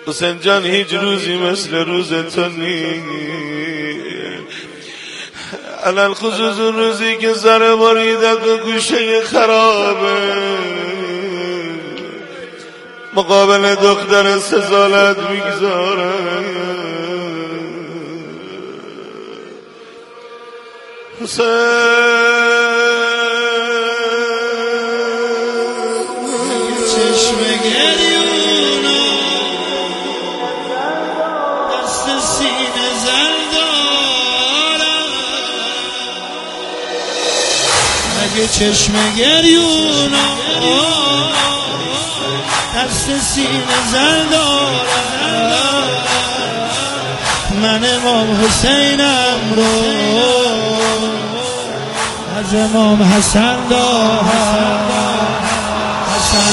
حسین جان هیچ روزی مثل روز تو نیست، علل خصوص روزی که سر بریدت به گوشه خرابه مقابل دختر 3 سالت میگذاره. چشم گریونا دست سینه زردارم، اگه چشم گریونا دست سینه زردارم، من امام حسینم رو از امام حسن دارم. حسن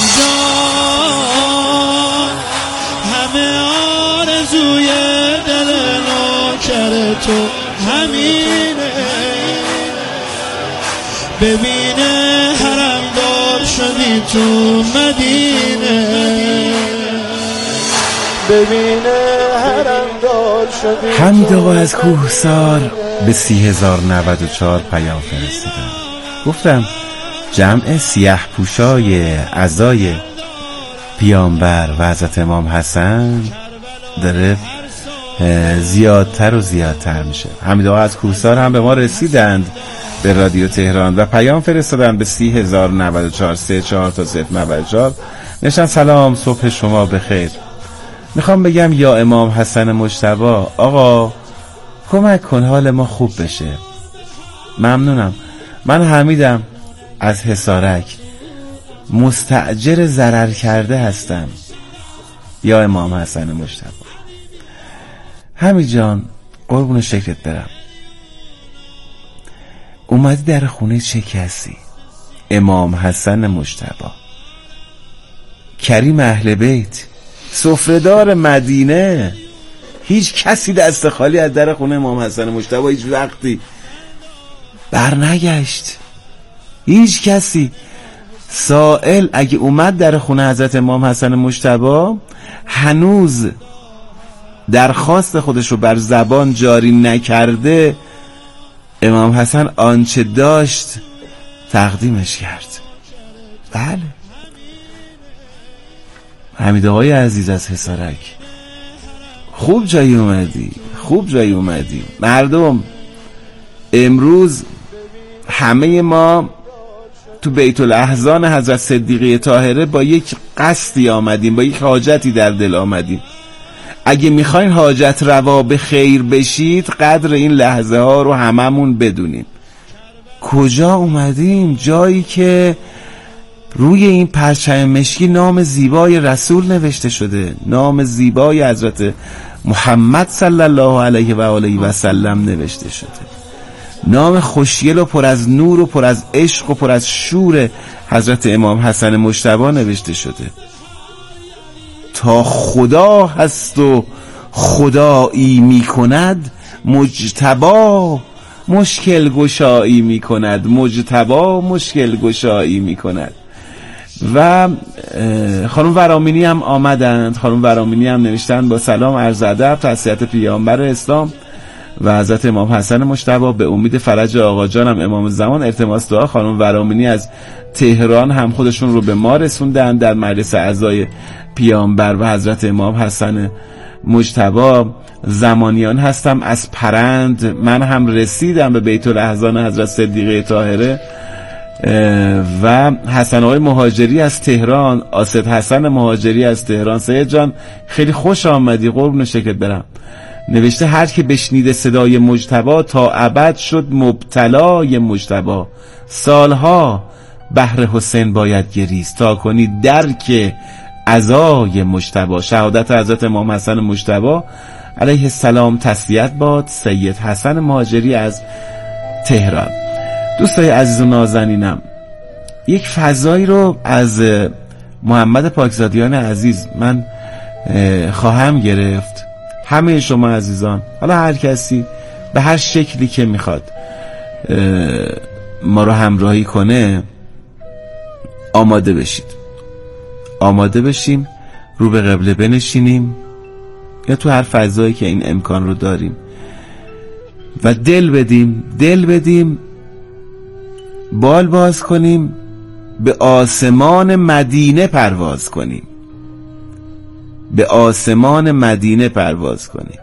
جان همه آرزوی دل نوکر تو همینه، ببینه حرم دار شدی تو مدینه، ببینه حرم دار شدی. حمید آقا از کوهسار به 30,094 پیام فرستادن. گفتم جمع سیاه پوشای اعضای پیامبر و حضرت امام حسن داره زیادتر و زیادتر میشه. حمید آقا از کوهسار هم به ما رسیدند به رادیو تهران و پیام فرستادن به 30,094 34 تا 094 نشان سلام صبح شما بخیر. میخوام بگم یا امام حسن مجتبی آقا کمک کن حال ما خوب بشه، ممنونم. من حمیدم از حصارک، مستأجر ضرر کرده هستم. یا امام حسن مجتبی حمید جان قربون شکلت برم، اومدی در خونه چه کسی؟ امام حسن مجتبی کریم اهل بیت سفره‌دار مدینه، هیچ کسی دست خالی از در خونه امام حسن مجتبی هیچ وقتی برنگشت. هیچ کسی. سائل اگه اومد در خونه حضرت امام حسن مجتبی هنوز درخواست خودش رو بر زبان جاری نکرده، امام حسن آنچه داشت تقدیمش کرد. بله حمید آقای عزیز از حصارک خوب جایی اومدی، خوب جایی اومدی. مردم امروز همه ما تو بیت الاحزان حضرت صدیقه طاهره با یک قصدی آمدیم، با یک حاجتی در دل آمدیم. اگه میخواین حاجت روا به خیر بشید قدر این لحظه ها رو هممون بدونیم. کجا اومدیم؟ جایی که روی این پرچم مشکی نام زیبای رسول نوشته شده، نام زیبای حضرت محمد صلی الله علیه و آله و سلم نوشته شده، نام خوشگل و پر از نور و پر از عشق و پر از شور حضرت امام حسن مجتبی نوشته شده. تا خدا هست و خدایی می کند، مجتبی مشکل گشایی می کند، مجتبی مشکل گشایی می کند. و خانم ورامینی هم آمدند، خانم ورامینی هم نوشتن با سلام عرض ادب تسلیت پیامبر اسلام و حضرت امام حسن مجتبی به امید فرج آقا جانم امام زمان التماس دعا. خانم ورامینی از تهران هم خودشون رو به ما رسوندن در مجلس اعضای پیامبر و حضرت امام حسن مجتبی. زمانیان هستم از پرند، من هم رسیدم به بیت الاحزان حضرت صدیقه طاهره. و حسن آقای مهاجری از تهران، آسد حسن مهاجری از تهران. سید جان خیلی خوش آمدی، قربون شکلت برم. نوشته هر که بشنیده صدای مجتبی تا ابد شد مبتلای مجتبی، سالها بهر حسین باید گریست تا کنی درک عزای مجتبی. شهادت حضرت امام حسن مجتبی علیه السلام تسلیت باد. سید حسن مهاجری از تهران. دوستای عزیز و نازنینم، یک فضایی رو از محمد پاکزادیان عزیز من خواهم گرفت. همه شما عزیزان، حالا هر کسی به هر شکلی که میخواد ما رو همراهی کنه، آماده بشید، آماده بشیم، رو به قبله بنشینیم، یا تو هر فضایی که این امکان رو داریم و دل بدیم بال باز کنیم، به آسمان مدینه پرواز کنیم، به آسمان مدینه پرواز کنیم،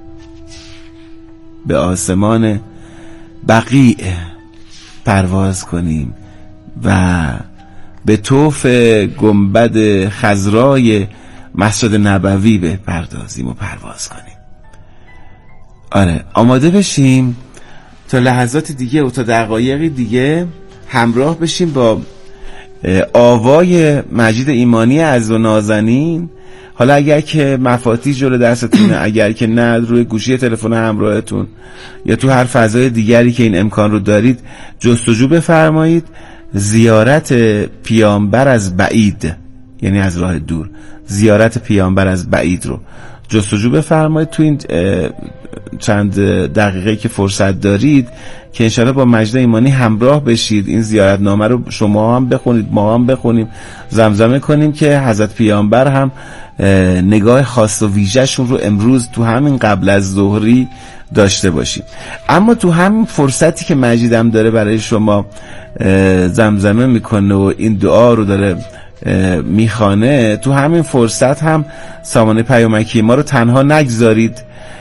به آسمان بقیع پرواز کنیم و به طوف گنبد خضرای مسجد نبوی بپردازیم و پرواز کنیم. آره، آماده بشیم تا لحظات دیگه و تا دقایقی دیگه همراه بشیم با آوای مجید ایمانی عزیز و نازنین. حالا اگر که مفاتیح جلو دستتونه، اگر که نه، روی گوشی تلفن همراهتون یا تو هر فضای دیگری که این امکان رو دارید جستجو بفرمایید زیارت پیامبر از بعید، یعنی از راه دور، زیارت پیامبر از بعید رو جستجو بفرمایید تو این چند دقیقه که فرصت دارید که انشاءالله با مجید ایمانی همراه بشید. این زیارتنامه رو شما هم بخونید، ما هم بخونیم، زمزمه کنیم که حضرت پیامبر هم نگاه خاص و ویژه‌شون رو امروز تو همین قبل از ظهری داشته باشیم. اما تو همین فرصتی که مجیدم داره برای شما زمزمه میکنه و این دعا رو داره میخوانه، تو همین فرصت هم سامانه پیامکی ما رو تنها نگذارید.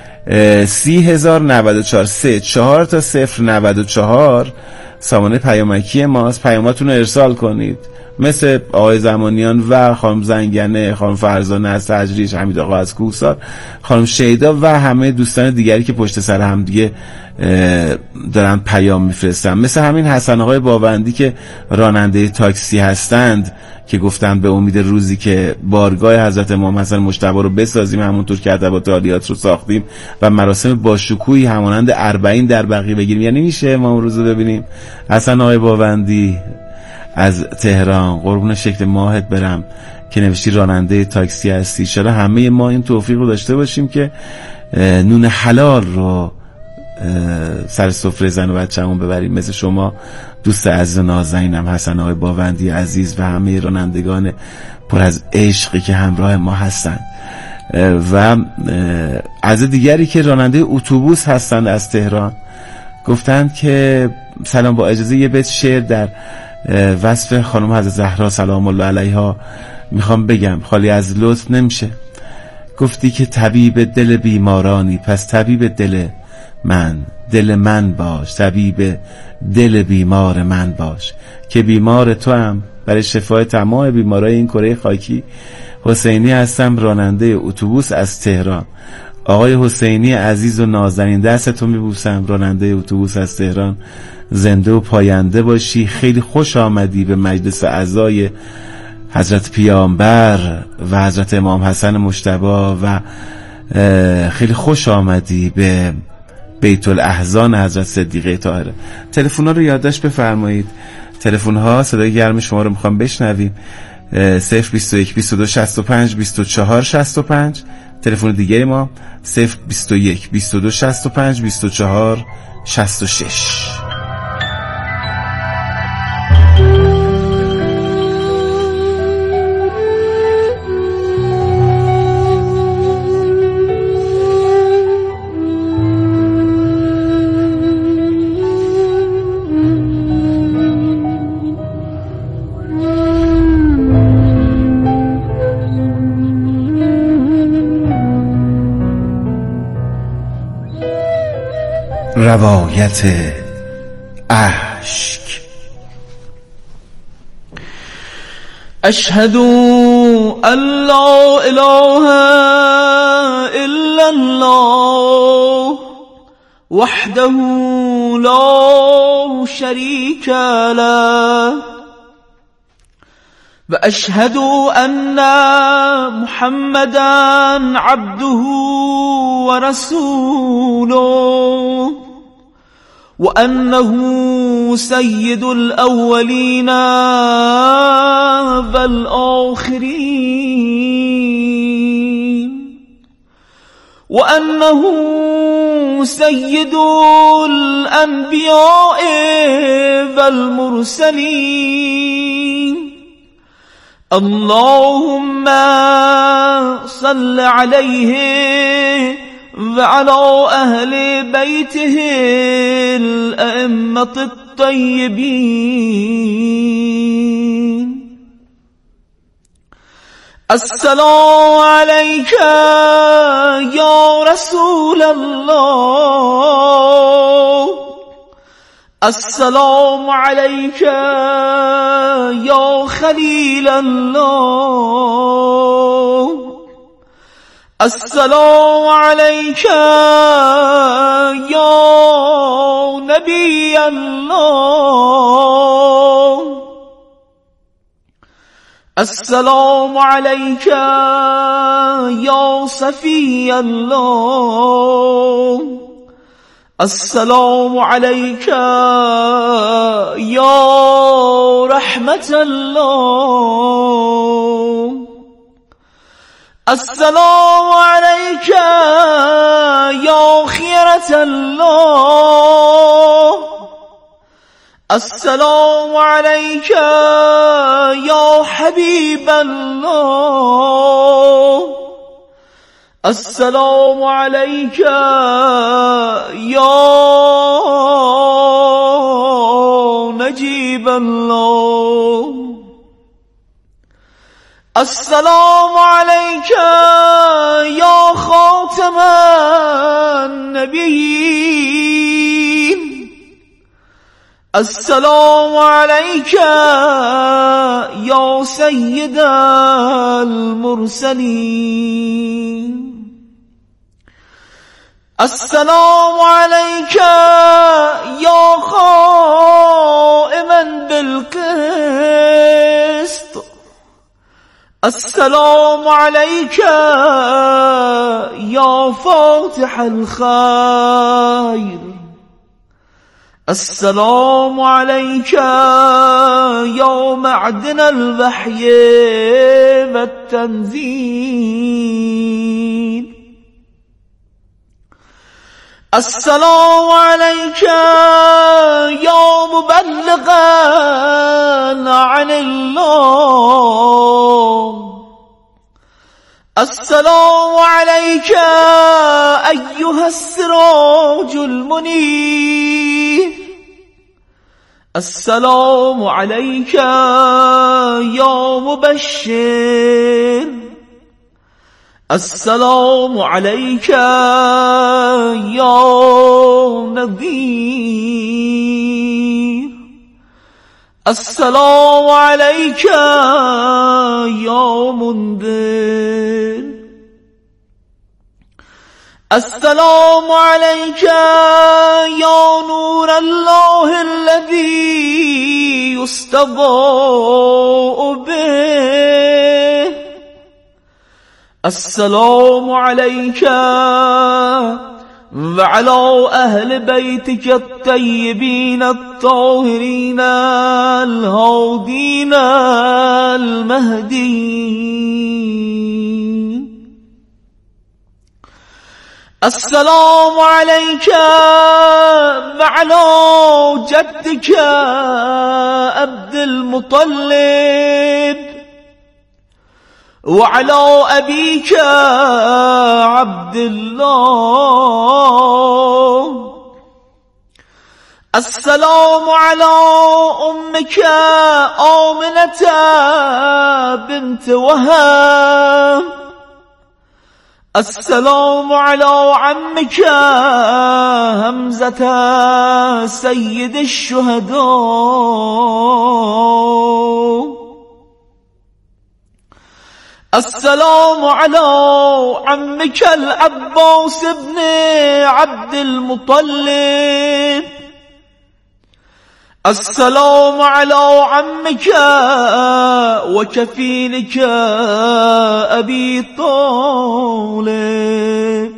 30,094 34 تا 094 سامانه پیامکی ماست. پیاماتون رو ارسال کنید، مثل آقای زمانیان و خانم زنگنه، خانم فرزانه از تجریش، حمید آقا از کوهسار، خانم شیدا و همه دوستان دیگری که پشت سر هم دیگه دارن پیام میفرستن، مثل همین حسن آقای باوندی که راننده تاکسی هستند که گفتن به امید روزی که بارگاه حضرت امام حسن مجتبی رو بسازیم همونطور که ادبات عالیات رو ساختیم و مراسم باشکوهی همانند 40 در بقیع بگیریم. یعنی میشه امام روز رو ببینیم. حسن آقای باوندی از تهران، قربون شکل ماهت برم که نوشتی راننده تاکسی هستی. شاید همه ما این توفیق رو داشته باشیم که نون حلال رو سر سفره زن و بچه‌مون ببریم، مثل شما دوست عزیز و نازنینم حسن آقای باوندی عزیز و همه رانندگان پر از عشقی که همراه ما هستند و از دیگری که راننده اتوبوس هستند از تهران گفتند که سلام، با اجازه یه بیت شعر در وصف خانم حضرت زهرا سلام الله علیها میخوام بگم، خالی از لطف نمیشه. گفتی که طبیب دل بیمارانی، پس طبیب دل من باش، طبیب دل بیمار من باش که بیمار تو هم. برای شفای تمام بیمارای این کره خاکی حسینی هستم، راننده اتوبوس از تهران. آقای حسینی عزیز و نازنین، دستتو میبوسم، راننده اتوبوس از تهران. زنده و پاینده باشی. خیلی خوش آمدی به مجلس اعضای حضرت پیامبر و حضرت امام حسن مجتبی و خیلی خوش آمدی به بیت الاحزان حضرت صدیقه طاهره. تلفن‌ها رو یادداشت بفرمایید. تلفن‌ها صدای گرم شما رو میخوام بشنویم. 021 22 65 24 65. تلفن دیگه ما 021 22 65 24 66. روایت اشک. اشهد ان لا اله الا الله وحده لا شريك له و اشهد ان محمدا عبده و رسوله وأنه سيد الأولين والآخرين وأنه سيد الأنبياء والمرسلين اللهم صل عليه وعلى أهل بيته الأئمة الطيبين. السلام عليك يا رسول الله، السلام عليك يا خليل الله، السلام عليك يا نبي الله، السلام عليك يا صفي الله، السلام عليك يا رحمة الله، السلام عليك يا خيرة الله، السلام عليك يا حبيب الله، السلام عليك يا نجيب الله، السلام عليك يا خاتم النبيين، السلام عليك يا سيد المرسلين، السلام عليك يا قائما بالقسط، السلام عليك يا فاتح الخير، السلام عليك يا معدن الوحي والتنزيل، السلام عليك يا مبلغا عن الله، السلام عليك أيها السراج المنير، السلام عليك يا مبشر، السلام عليك يا نذير، السلام عليك يا منذر، السلام عليك يا نور الله الذي يستضاء به، السلام عليك وعلى أهل بيتك الطيبين الطاهرين الهادين المهديين، السلام عليك وعلى جدك عبد المطلب، وعلى أبيك عبد الله، السلام على أمك آمنة بنت وهب، السلام على عمك همزة سيد الشهداء، السلام على عمك العباس بن عبد المطلب، السلام على عمك وكفيلك أبي طالب،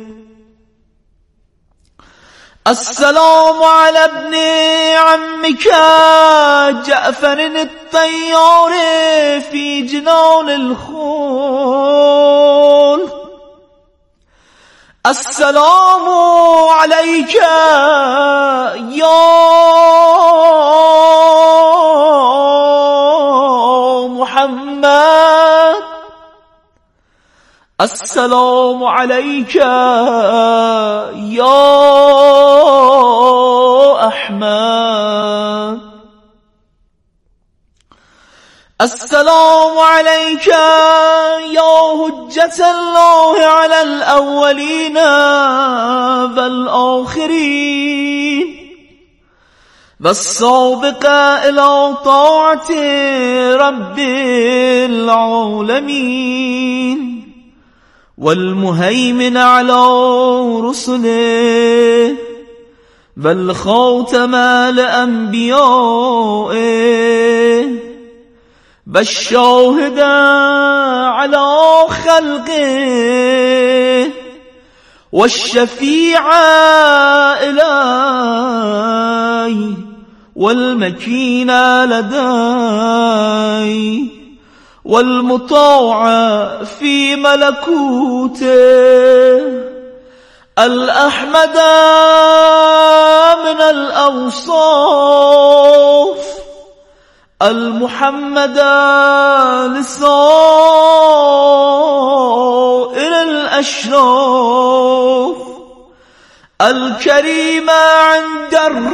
السلام على ابن عمك جعفر الطيار في جنان الخلد، السلام عليك يا محمد السلام عليك يا أحمد. السلام عليك يا حجة الله على الأولين والآخرين والسابق إلى طاعة رب العالمين والمهيمن على رسله والخاتم لأنبيائه والشاهد على خلقه والشفيع إليه والمكين لديه والمطاع في ملكوته الأحمد من الأوصاف المحمد لسائر الأشراف الكريم عند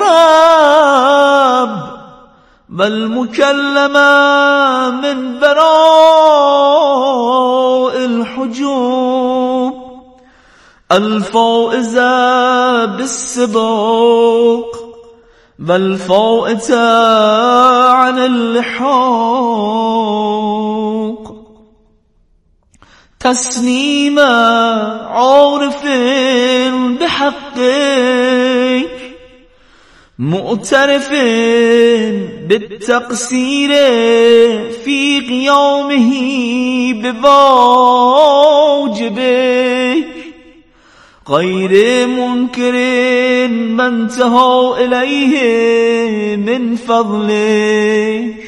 الرب والمكلم من براء الحجوب الفائز بالسباق والفائت عن اللحاق تسليم عارف بحقك مؤترف بالتقصير في قيامه بواجبك غير منكر ما انتهى إليه من فضلك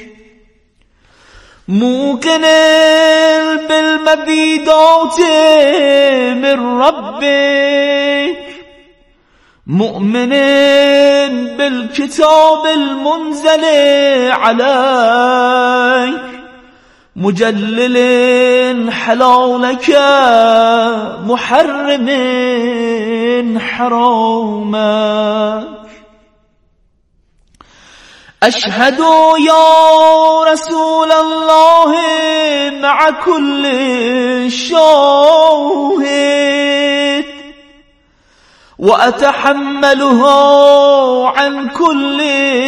موقن بالمبيدات من ربك مؤمن بالكتاب المنزل عليك مجلل حلالك محرم حرامك أشهد يا رسول الله مع كل شاهد وأتحملها عن كل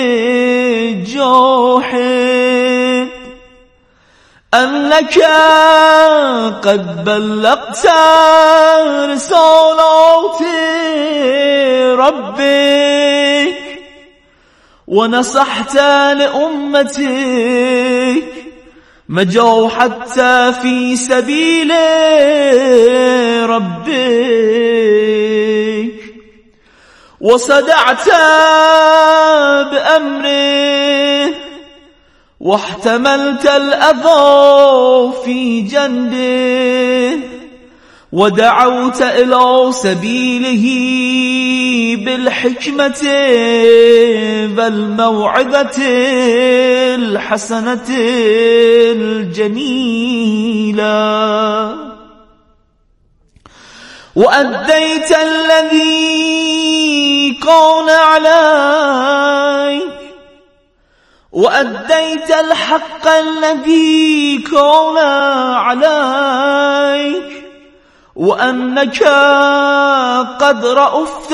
جاحد أنك قد بلغت رسالات ربك ونصحت لأمتك ما جاهدت في سبيل ربك وصدعت بأمره واحتملت الأذى في جنده ودعوت إلى سبيله بالحكمة والموعظة الحسنة الجميلة وأديت الذي كان عليك وأديت الحق الذي كان عليك وأنك قد رأفت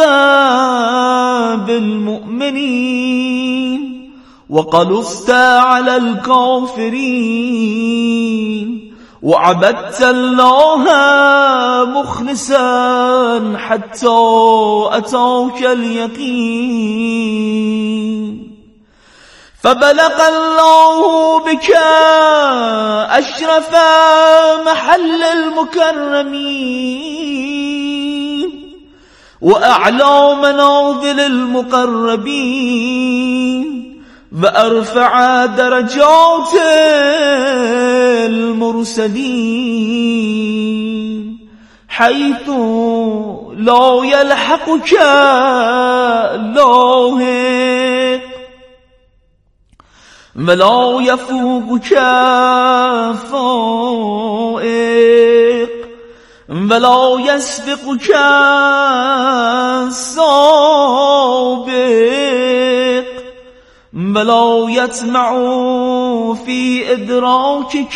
بالمؤمنين وقلصت على الكافرين وعبدت الله مخلصا حتى أتاك اليقين فبلغ الله بك أشرف محل المكرمين وأعلى منازل المقربين وأرفع درجات المرسلين حيث لا يلحقك لاحق ولا يفوقك فائق ولا يسبقك السابق ولا يطمع في إدراكك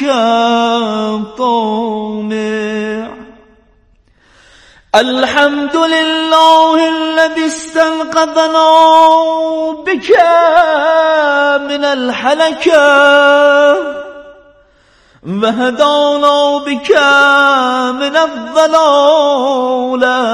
الطامع. الحمد لله الذي استنقذنا بك من الحلكة وهدانا بك من الضلالة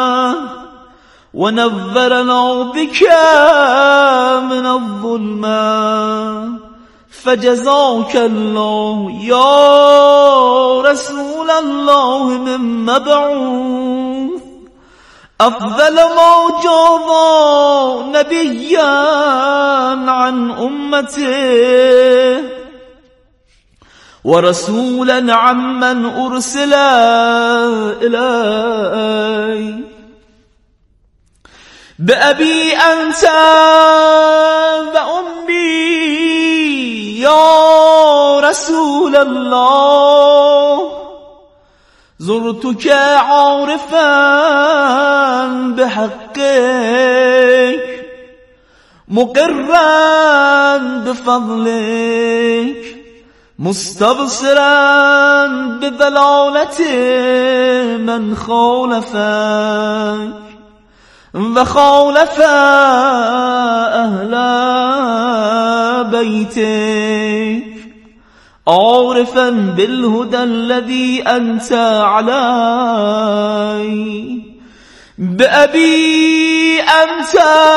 ونورنا بك من الظلمة. فجزاك الله يا رسول الله من مبعوث أفضل ما جاء نبيا عن أمته ورسولا عمن أرسل إليه. بأبي أنت وأمي يا رسول الله زرتك عارفا بحقك مقرا بفضلك مستبصرا بضلالة من خالفك وخالف أهل بيتك عارفا بالهدى الذي أنت عليه. بأبي أنت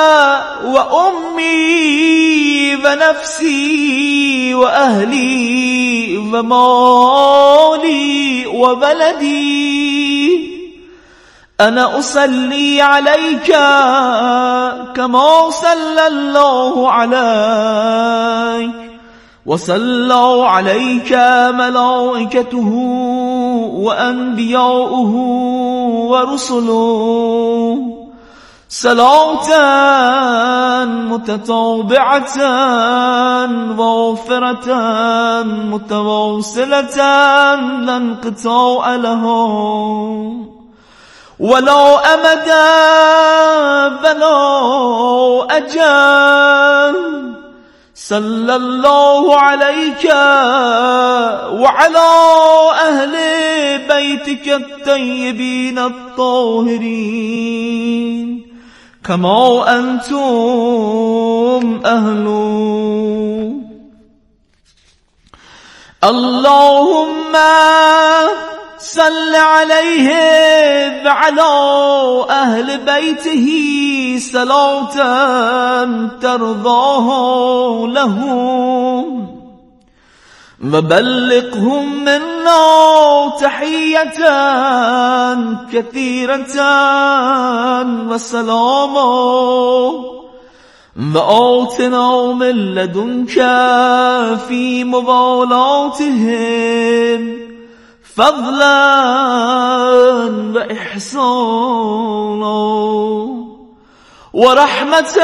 وأمي ونفسي وأهلي ومالي وبلدي أنا أصلي عليك كما صلى الله عليك وصلى عليك ملائكته وأنبياؤه ورسله صلاة متتابعة وافرة متواصلة لا انقطاع لها ولا أمد بلا أجل. صلى الله عليك وعلى أهل بيتك الطيبين الطاهرين كما أنتم أهل. اللهم صل عليه وعلى أهل بيته صلاة ترضاها لهم وبلغهم منا تحية كثيرة وسلاما وآتنا من لدنك في موالاتهم فضلا وإحسانا ورحمة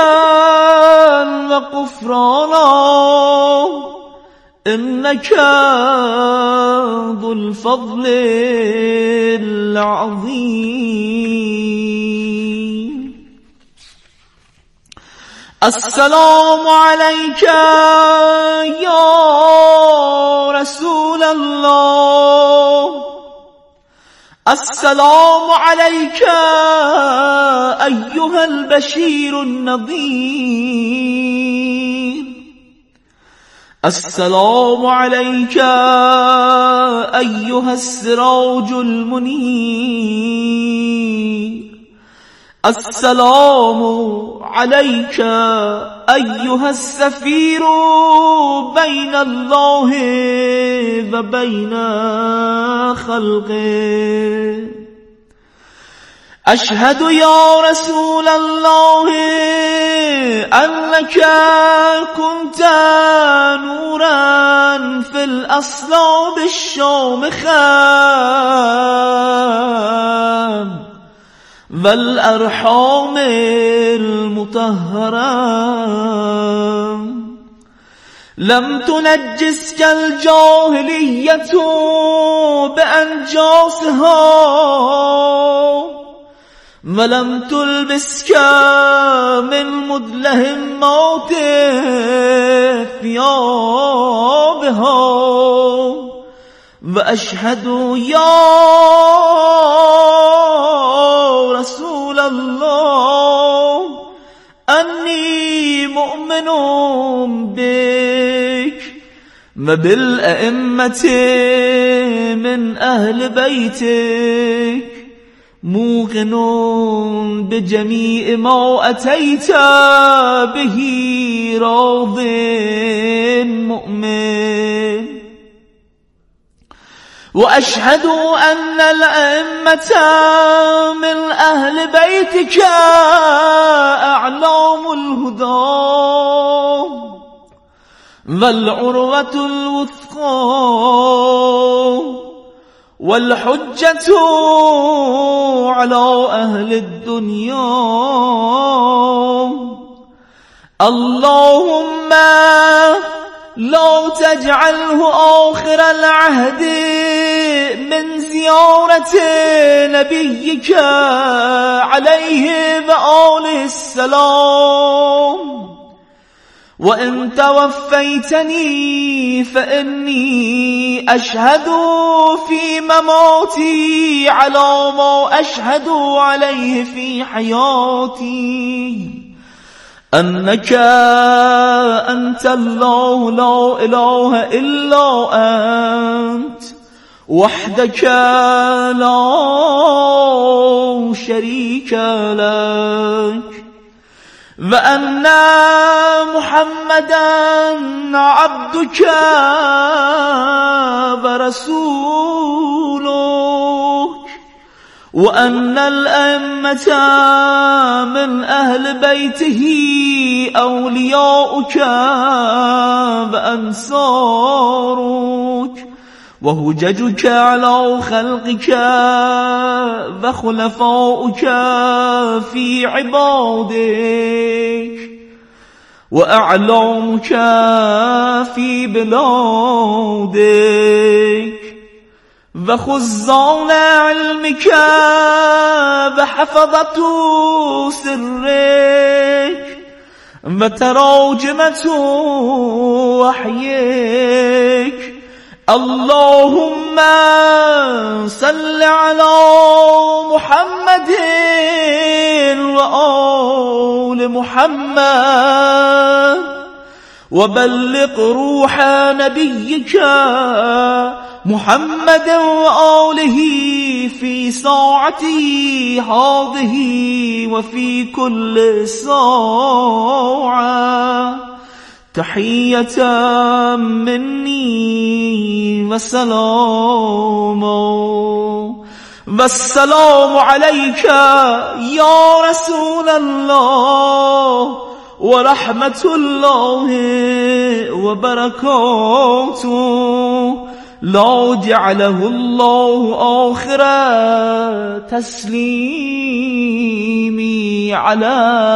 وغفرانا إنك ذو الفضل العظيم. السلام عليك يا رسول الله. السلام عليك أيها البشير النذير. السلام عليك أيها السراج المنير. السلام عليك أيها السفير بين الله وبين خلقه. أشهد يا رسول الله أنك كنت نورا في الأصلاب الشامخة والأرحام المطهرة لم تنجسك الجاهلية بأنجاسها ولم تلبسك من مدلهمات ثيابها وأشهد يا رسول الله أني مؤمن بك وبالأئمة من أهل بيتك موقن بجميع ما أتيت به راض مؤمن وأشهد أن الأئمة من أهل بيتك أعلام الهدى والعروة الوثقى والحجة على أهل الدنيا اللهم لا تجعله آخر العهد من زيارة نبيك عليه وآله السلام وإن توفيتني فإني أشهد في مماتي على ما أشهد عليه في حياتي أنك أنت الله لا إله إلا أنت وحدك لا شريك لك وأن محمدا عبدك ورسولك وأن الأئمة من أهل بيته أولياؤك وأنصارك وهججك على خلقك وخلفاؤك في عبادك وأعلامك في بلادك وخزان علمك وحفظة سرك وتراجمة وحيك اللهم صل على محمد وآل محمد وبلغ روح نبيك محمد وآله في ساعته هذه وفي كل ساعة تحية مني وسلام والسلام عليك يا رسول الله ورحمة الله وبركاته لا جعله الله آخر تسليمي على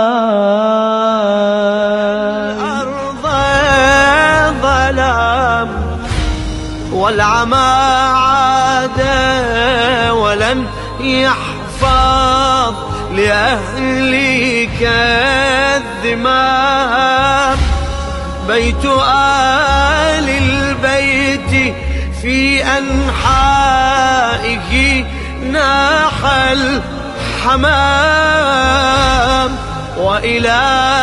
الأرض ظلام والعمى عاد ولن يحفظ لأهلك الذمام بيت آل البيت في أنحائه ناح الحمام وإلى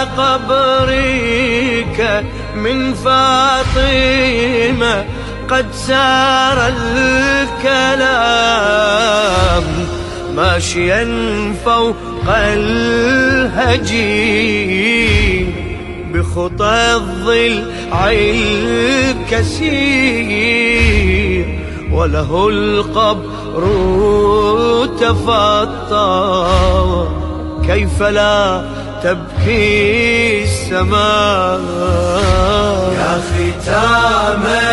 قبرك من فاطمة قد سار الكلام ماشيا فوق الهجين بخطى الضلع الكسير وله القبر تفطر كيف لا تبكي السماء يا ختام